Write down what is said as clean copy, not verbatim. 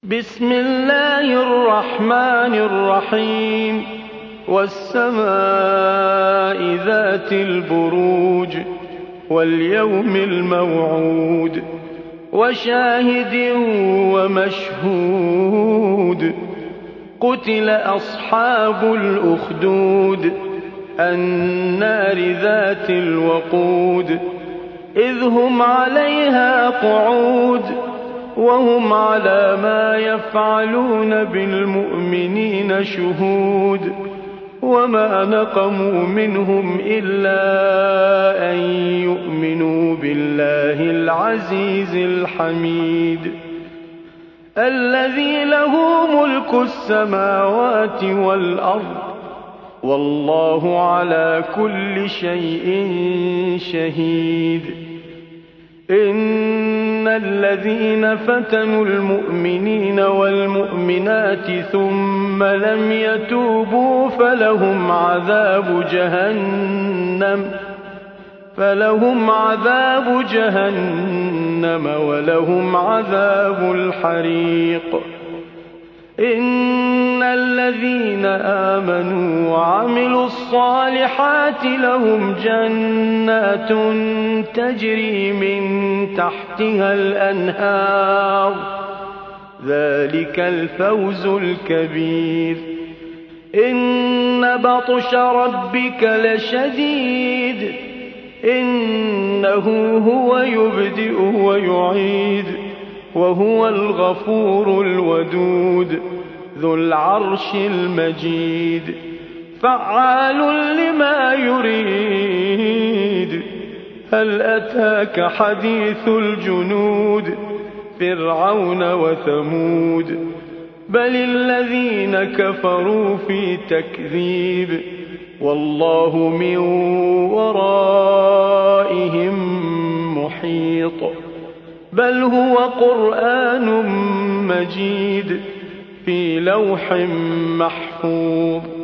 بسم الله الرحمن الرحيم والسماء ذات البروج واليوم الموعود وشاهد ومشهود قتل أصحاب الأخدود النار ذات الوقود إذ هم عليها قعود وهم على ما يفعلون بالمؤمنين شهود وما نقموا منهم إلا أن يؤمنوا بالله العزيز الحميد الذي له ملك السماوات والأرض والله على كل شيء شهيد إن الذين فتنوا المؤمنين والمؤمنات ثم لم يتوبوا فلهم عذاب جهنم ولهم عذاب الحريق إن الذين آمنوا وعملوا الصالحات لهم جنات تجري من تحتها الأنهار ذلك الفوز الكبير إن بطش ربك لشديد إنه هو يبدئ ويعيد وهو الغفور الودود ذو العرش المجيد فعال لما يريد هل أتاك حديث الجنود فرعون وثمود بل الذين كفروا في تكذيب والله من ورائهم محيط بل هو قرآن مجيد في لوح محفوظ